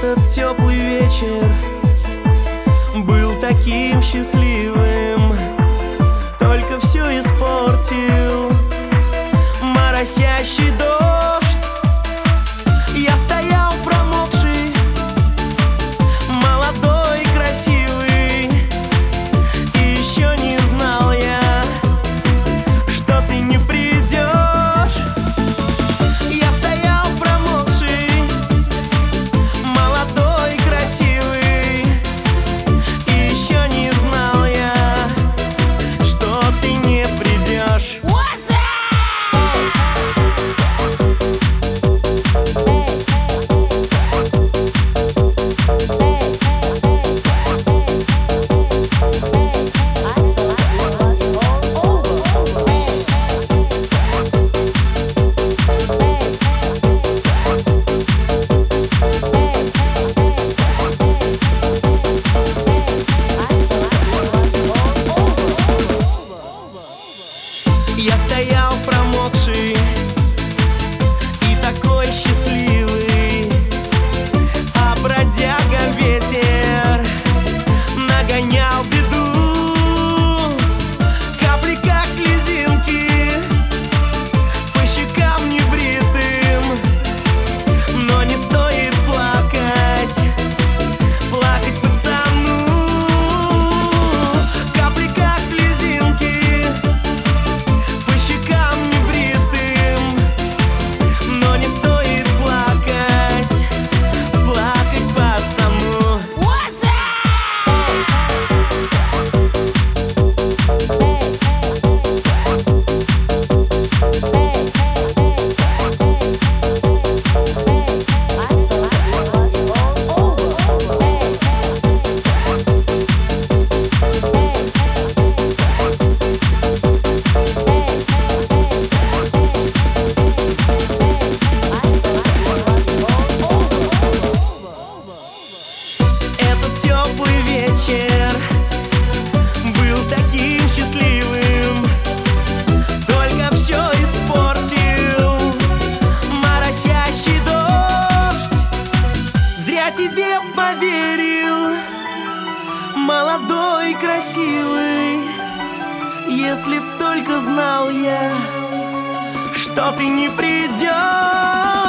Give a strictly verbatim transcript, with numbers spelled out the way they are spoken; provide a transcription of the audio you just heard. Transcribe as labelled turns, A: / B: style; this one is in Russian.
A: Этот теплый вечер был таким счастливым, только все испортил моросящий дождь. Я стоял промокший, молодой, красивый, и еще не знал я, что ты не придешь. Я стоял промокший, молодой, красивый, и еще не знал я, что ты не придешь. Я стоял промокший и такой счастливый, а бродяга ветер нагонял беду. Капли, как слезинки, по щекам небритым, но не стоит плакать, плакать пацану. Капли, как слезинки, по щекам небритым, но не стоит плакать, плакать пацану. Этот теплый вечер был таким счастливым, только все испортил моросящий дождь. Зря тебе поверил, молодой, красивый, если б только знал я, что ты не придешь.